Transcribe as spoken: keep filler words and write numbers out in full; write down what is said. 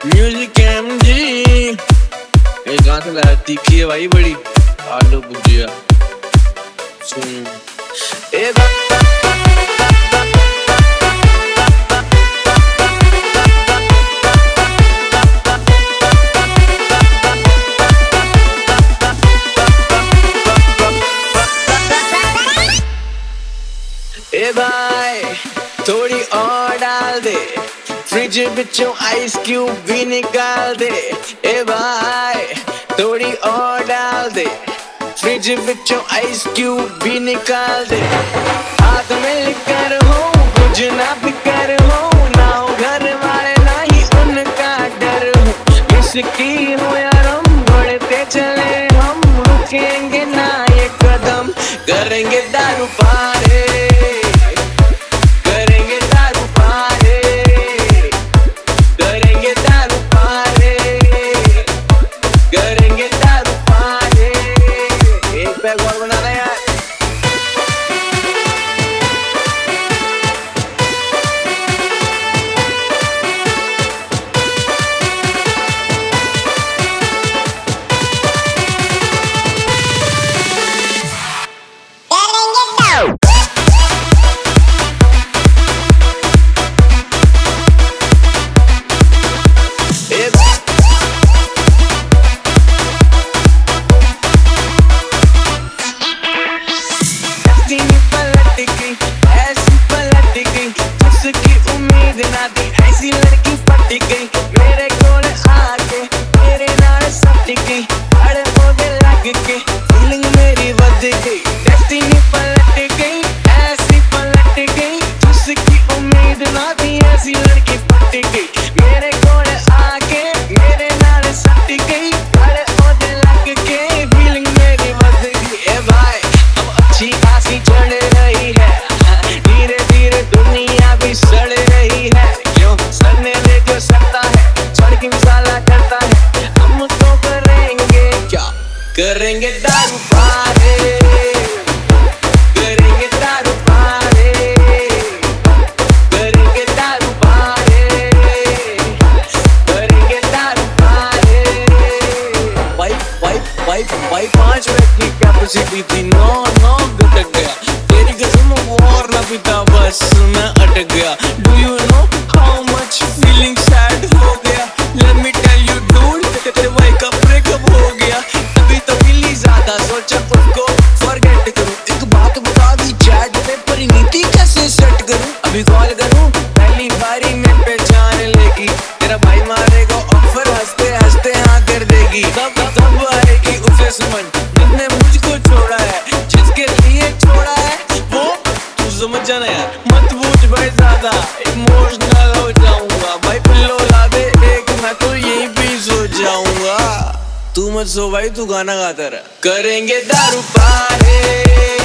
Music MG ये कहाँ से लाया? तीखी है भाई बड़ी। आलू भुजिया सुन ए ए भाई थोड़ी और डाल दे, फ्रिज बिचों आइस क्यूब भी निकाल दे। ए भाई थोड़ी और डाल दे, फ्रिज बिचों आइस क्यूब भी निकाल दे। हाथ में लेकर हो कुछ ना फिकर हो, ना हो घर वाले ना ही उनका डर हो। इसकी हो यार हम बढ़ते चले, हम रुकेंगे ना ये कदम। करेंगे दारू पारे, ऐसी पलट गई जिसकी उम्मीद ना थी, ऐसी लड़की पट गई मेरे कोल आके, मेरे नाल सट गई। अड़े होने लग के फीलिंग मेरी बद गई, डेस्टिनी पलट गई, ऐसी पलट गई जिसकी उम्मीद ना थी, ऐसी लड़की पट गई मेरे कोल आके, मेरे नाल सट गई। अड़े होने लग के फीलिंग मेरी बद गई। ए भाई अब अच्छी खासी चढ़ रही है, धीरे धीरे दुनिया भी सड़ रही है। क्यों सड़ने दे जो सकता है, सड़ की मिसाला करता है। हम तो करेंगे क्या, करेंगे दारू पारे, करेंगे दारू पारे, करेंगे दारू पारे, करेंगे दारू पारे। भाई भाई भाई भाई पांच मिनट की कैपेसिटी थी, नौ नौ घटक गया। तेरी कसम और ना पिता बस मैं अटक गया। Do you know how much feeling sad हो गया? Let me tell you dude, तेरे भाई का ब्रेकअप हो गया। तभी तो मिली ज्यादा सोचा उसको फॉरगेट करूं। एक बात बता दी चैट पे परिणीति कैसे सेट करूं? अभी कॉल करूं पहली बारी में पहचान लेगी, तेरा भाई मारेगा ऑफर हंसते हंसते हाँ कर देगी। तब तब आएगी उसे समझ जिसने मुझको छोड़ा है, जिसके लिए छोड़ा है वो तू समझ जाना यार। मत पूछ भाई ज्यादा, इमोशनल हो जाऊंगा। भाई पिल्लो ला दे एक, मैं तो यहीं पे सो जाऊंगा। तू मत सो भाई, तू गाना गाता रहा। करेंगे दारू पारे।